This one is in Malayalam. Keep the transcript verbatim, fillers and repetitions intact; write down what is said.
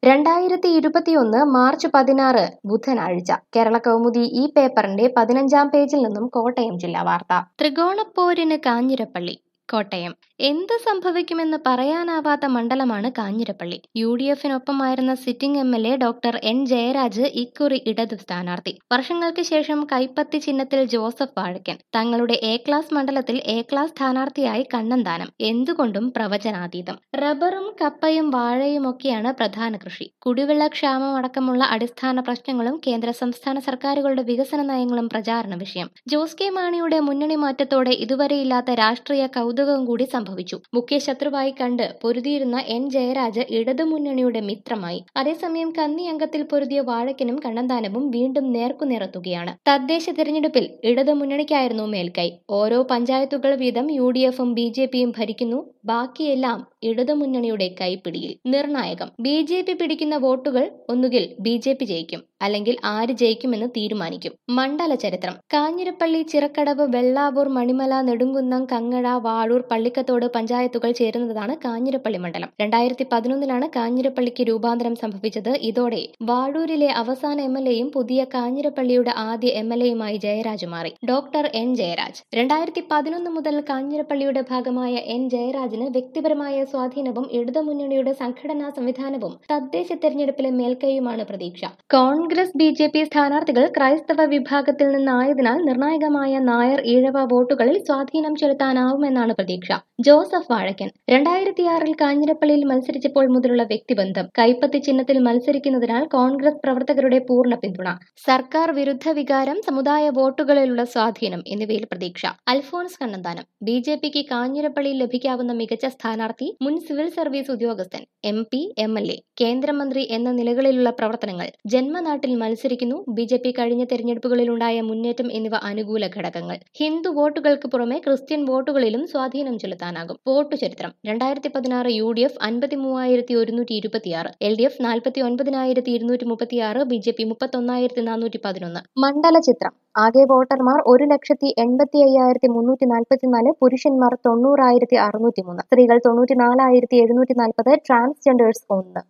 രണ്ടായിരത്തി ഇരുപത്തിയൊന്ന് മാർച്ച് പതിനാറ് ബുധനാഴ്ച കേരള കൗമുദി ഈ പേപ്പറിന്റെ പതിനഞ്ചാം പേജിൽ നിന്നും കോട്ടയം ജില്ലാ വാർത്ത. ത്രികോണപ്പോരിന് കാഞ്ഞിരപ്പള്ളി. കോട്ടയം. എന്ത് സംഭവിക്കുമെന്ന് പറയാനാവാത്ത മണ്ഡലമാണ് കാഞ്ഞിരപ്പള്ളി. യു ഡി എഫിനൊപ്പമായിരുന്ന sitting M L A doctor N Jayaraj ഇക്കുറി ഇടതു സ്ഥാനാർത്ഥി. വർഷങ്ങൾക്ക് ശേഷം കൈപ്പത്തി ചിഹ്നത്തിൽ ജോസഫ് വാഴക്കൻ. തങ്ങളുടെ എ ക്ലാസ് മണ്ഡലത്തിൽ എ ക്ലാസ് സ്ഥാനാർത്ഥിയായി കണ്ണന്താനം. എന്തുകൊണ്ടും പ്രവചനാതീതം. റബ്ബറും കപ്പയും വാഴയുമൊക്കെയാണ് പ്രധാന കൃഷി. കുടിവെള്ളക്ഷാമം അടക്കമുള്ള അടിസ്ഥാന പ്രശ്നങ്ങളും കേന്ദ്ര സംസ്ഥാന സർക്കാരുകളുടെ വികസന നയങ്ങളും പ്രചാരണ വിഷയം. ജോസ് കെ മാണിയുടെ മുന്നണി മാറ്റത്തോടെ ഇതുവരെയില്ലാത്ത രാഷ്ട്രീയ കൗതുകം കൂടി സംഭവിച്ചു. മുഖ്യ ശത്രുവായി കണ്ട് പൊരുതിയിരുന്ന എൻ ജയരാജ് ഇടതുമുന്നണിയുടെ മിത്രമായി. അതേസമയം കന്നി അംഗത്തിൽ പൊരുതിയ വാഴക്കനും കണ്ണന്താനവും വീണ്ടും നേർക്കുനിരത്തുകയാണ്. തദ്ദേശ തിരഞ്ഞെടുപ്പിൽ ഇടതുമുന്നണിക്കായിരുന്നു മേൽക്കൈ. ഓരോ പഞ്ചായത്തുകൾ വീതം യു ഡി എഫും ബി ജെ പിയും ഭരിക്കുന്നു. ബാക്കിയെല്ലാം ഇടതുമുന്നണിയുടെ കൈപ്പിടിയിൽ. നിർണായകം. ബി ജെ പി പിടിക്കുന്ന വോട്ടുകൾ ഒന്നുകിൽ ബി ജെ പി ജയിക്കും, അല്ലെങ്കിൽ ആര് ജയിക്കുമെന്ന് തീരുമാനിക്കും. മണ്ഡല ചരിത്രം. കാഞ്ഞിരപ്പള്ളി, ചിറക്കടവ്, വെള്ളാവൂർ, മണിമല, നെടുങ്കുന്നം, കങ്ങഴ, വാഴൂർ, പള്ളിക്കത്തോട് പഞ്ചായത്തുകൾ ചേരുന്നതാണ് കാഞ്ഞിരപ്പള്ളി മണ്ഡലം. രണ്ടായിരത്തി പതിനൊന്നിലാണ് കാഞ്ഞിരപ്പള്ളിക്ക് രൂപാന്തരം സംഭവിച്ചത്. ഇതോടെ വാഴൂരിലെ അവസാന എം എൽ എയും പുതിയ കാഞ്ഞിരപ്പള്ളിയുടെ ആദ്യ എം എൽ എയുമായി ജയരാജ് മാറി. Doctor N Jayaraj. രണ്ടായിരത്തി പതിനൊന്ന് മുതൽ കാഞ്ഞിരപ്പള്ളിയുടെ ഭാഗമായ എൻ ജയരാജിന് വ്യക്തിപരമായ സ്വാധീനവും ഇടതുമുന്നണിയുടെ സംഘടനാ സംവിധാനവും തദ്ദേശ തെരഞ്ഞെടുപ്പിലെ മേൽക്കൈയുമാണ് പ്രതീക്ഷ. കോൺഗ്രസ് ബി ജെ പി സ്ഥാനാർത്ഥികൾ ക്രൈസ്തവ വിഭാഗത്തിൽ നിന്നായതിനാൽ നിർണായകമായ നായർ ഈഴവ വോട്ടുകളിൽ സ്വാധീനം ചെലുത്താനാവുമെന്നാണ് പ്രതീക്ഷ. ജോസഫ് വാഴക്കൻ. രണ്ടായിരത്തിയാറിൽ കാഞ്ഞിരപ്പള്ളിയിൽ മത്സരിച്ചപ്പോൾ മുതലുള്ള വ്യക്തിബന്ധം. കൈപ്പത്തി ചിഹ്നത്തിൽ മത്സരിക്കുന്നതിനാൽ കോൺഗ്രസ് പ്രവർത്തകരുടെ പൂർണ്ണ പിന്തുണ. സർക്കാർ വിരുദ്ധ വികാരം, സമുദായ വോട്ടുകളിലുള്ള സ്വാധീനം എന്നിവയിൽ പ്രതീക്ഷ. അൽഫോൺസ് കണ്ണന്താനം. ബി ജെ പിക്ക് കാഞ്ഞിരപ്പള്ളിയിൽ ലഭിക്കാവുന്ന മികച്ച സ്ഥാനാർത്ഥി. മുൻ സിവിൽ സർവീസ് ഉദ്യോഗസ്ഥൻ, M P, M L A, കേന്ദ്രമന്ത്രി എന്ന നിലകളിലുള്ള പ്രവർത്തനങ്ങൾ. ജന്മനാട്ടിൽ മത്സരിക്കുന്നു. ബി ജെ പി കഴിഞ്ഞ തെരഞ്ഞെടുപ്പുകളിലുണ്ടായ മുന്നേറ്റം എന്നിവ അനുകൂല ഘടകങ്ങൾ. ഹിന്ദു വോട്ടുകൾക്ക് പുറമെ ക്രിസ്ത്യൻ വോട്ടുകളിലും സ്വാധീനം ചെലുത്താനാകും. വോട്ടു ചരിത്രം. രണ്ടായിരത്തി പതിനാറ് യു ഡി എഫ് അൻപത്തി മൂവായിരത്തി ഒരുന്നൂറ്റി ഇരുപത്തിയാറ്, എൽ ഡി എഫ് നാൽപ്പത്തി ഒൻപതിനായിരത്തി ഇരുന്നൂറ്റി മുപ്പത്തിയാറ്, ബി ജെ പി മുപ്പത്തൊന്നായിരത്തി നാനൂറ്റി പതിനൊന്ന്. മണ്ഡല ചിത്രം. ആകെ വോട്ടർമാർ ഒരു ലക്ഷത്തി എൺപത്തി അയ്യായിരത്തി മുന്നൂറ്റി നാൽപ്പത്തിനാല്, പുരുഷന്മാർ തൊണ്ണൂറായിരത്തി അറുന്നൂറ്റി മൂന്ന്, സ്ത്രീകൾ തൊണ്ണൂറ്റി നാലായിരത്തി എഴുന്നൂറ്റി നാൽപ്പത്, ട്രാൻസ്ജെൻഡേഴ്സ് ഒന്ന്.